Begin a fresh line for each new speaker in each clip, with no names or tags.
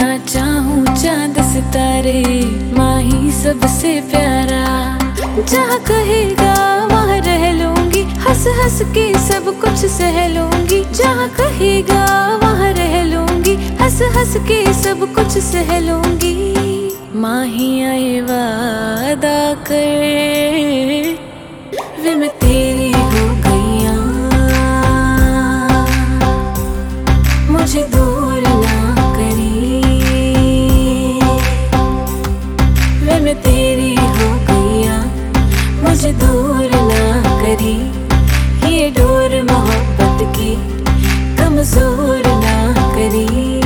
ना चाहूं चांद सितारे, माही सबसे प्यारा। जहाँ कहेगा वहाँ रह लूंगी, हंस हंस के सब कुछ सह लूंगी। जहाँ कहेगा वहाँ रह लूंगी, हंस हंस के सब कुछ सह लूंगी। माही आए वादा कर, वे मैं तेरी हो गईया, मुझे दूर ना करी। वे मैं तेरी हो गईया, मुझे दूर ना करी। ये डोर मोहब्बत की कमजोर ना करी।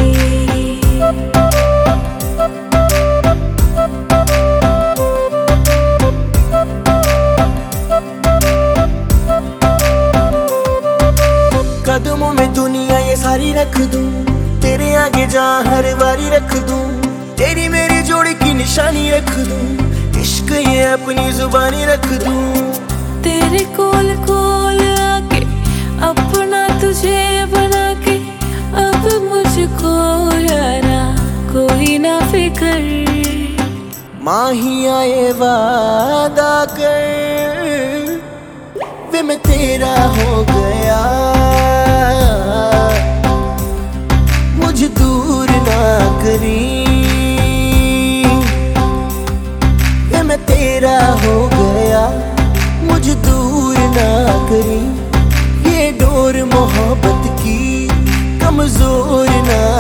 कदमों में दुनिया ये सारी रख दूं, तेरे आगे जहाँ हर बारी रख दूं। तेरी मेरी जोड़ी की निशानी रख दूं, इश्क ये अपनी जुबानी रख दूं।
तेरे कोल कोल आके अपना तुझे बना के, अब मुझको यारा कोई ना फिकर।
माही आए वादा कर, वे मैं तेरा हो गया, मुझे दूर ना करी। वे मैं तेरा हो गया, मुझे दूर ना करी। ये डोर मोहब्बत की कमजोर ना